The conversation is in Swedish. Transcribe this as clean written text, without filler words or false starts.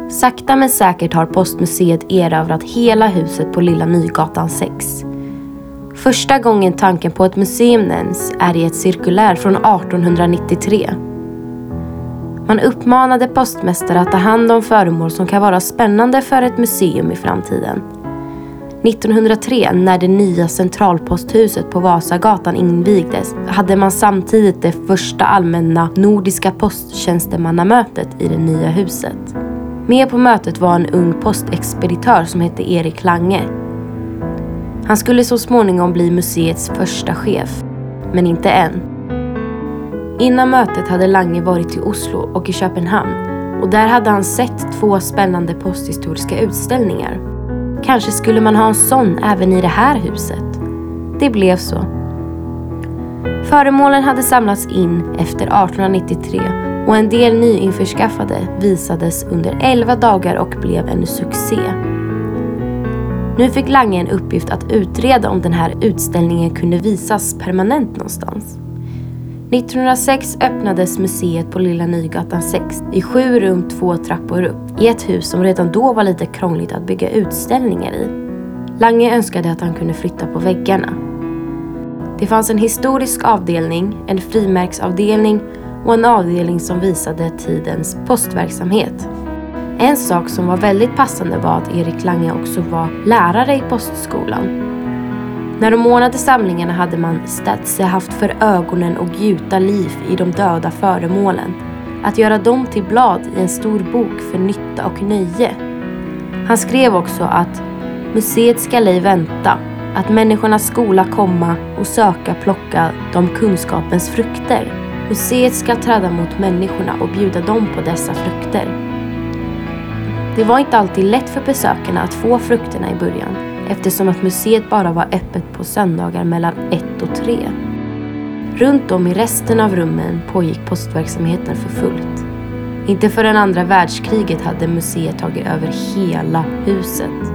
Sakta men säkert har Postmuseet erövrat hela huset på Lilla Nygatan 6. Första gången tanken på ett museum nämns är i ett cirkulär från 1893. Man uppmanade postmästare att ta hand om föremål som kan vara spännande för ett museum i framtiden. 1903, när det nya centralposthuset på Vasagatan invigdes, hade man samtidigt det första allmänna nordiska posttjänstemannamötet i det nya huset. Med på mötet var en ung postexpeditör som hette Erik Lange. Han skulle så småningom bli museets första chef, men inte än. Innan mötet hade Lange varit i Oslo och i Köpenhamn, och där hade han sett 2 spännande posthistoriska utställningar. Kanske skulle man ha en sån även i det här huset. Det blev så. Föremålen hade samlats in efter 1893 och en del nyinförskaffade visades under 11 dagar och blev en succé. Nu fick Lange en uppgift att utreda om den här utställningen kunde visas permanent någonstans. 1906 öppnades museet på Lilla Nygatan 6 i 7 rum 2 trappor upp i ett hus som redan då var lite krångligt att bygga utställningar i. Lange önskade att han kunde flytta på väggarna. Det fanns en historisk avdelning, en frimärksavdelning och en avdelning som visade tidens postverksamhet. En sak som var väldigt passande var att Erik Lange också var lärare i postskolan. När de ordnade samlingarna hade man sig haft för ögonen och gjuta liv i de döda föremålen. Att göra dem till blad i en stor bok för nytta och nöje. Han skrev också att museet ska ej vänta, att människornas skola komma och söka plocka de kunskapens frukter. Museet ska träda mot människorna och bjuda dem på dessa frukter. Det var inte alltid lätt för besökarna att få frukterna i början, eftersom att museet bara var öppet på söndagar mellan 1 och 3. Runt om i resten av rummen pågick postverksamheten för fullt. Inte förrän andra världskriget hade museet tagit över hela huset.